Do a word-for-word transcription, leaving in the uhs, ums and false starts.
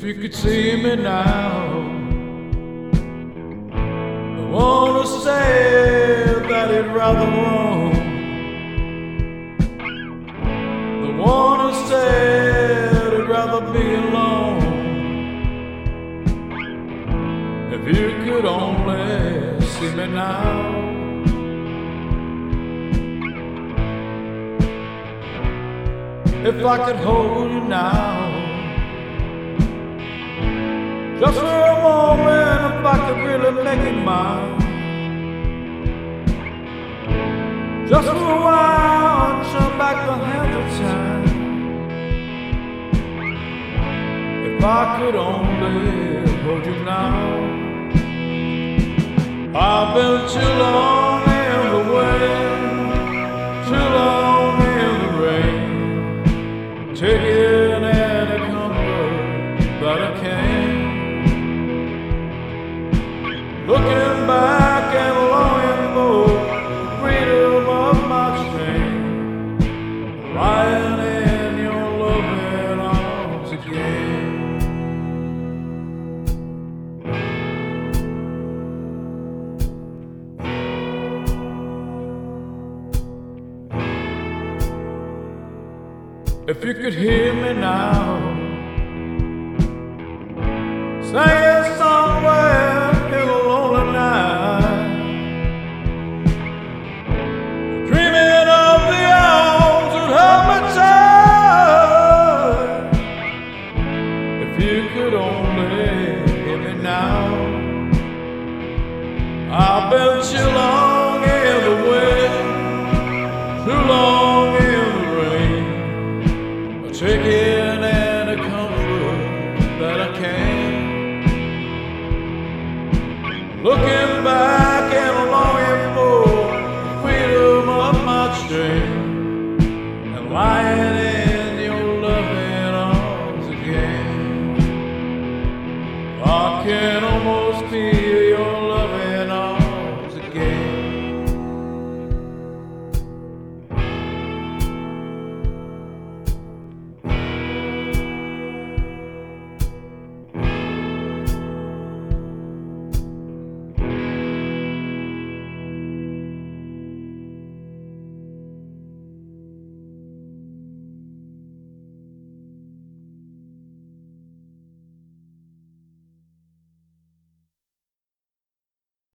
If you could see me now, I wanna say that he'd rather roam. I wanna say he'd rather be alone. If you could only see me now, if I could hold you now, just for a moment, if I could really make it mine, just for a while, turn back the hands of time. If I could only hold you now. I've been too long in the wind, too long in the rain, taking any comfort that I can. Looking back and longing for the freedom of my shame, lying in your loving arms again. If you could hear me now, singing somewhere in a lonely night, dreaming of the arms that held me tight. If you could only hear me now, I've been too long in the wind, too long in the rain, taking any comfort that I can. Looking back and longing for the freedom of my shame, and lying in your loving arms again. I can almost feel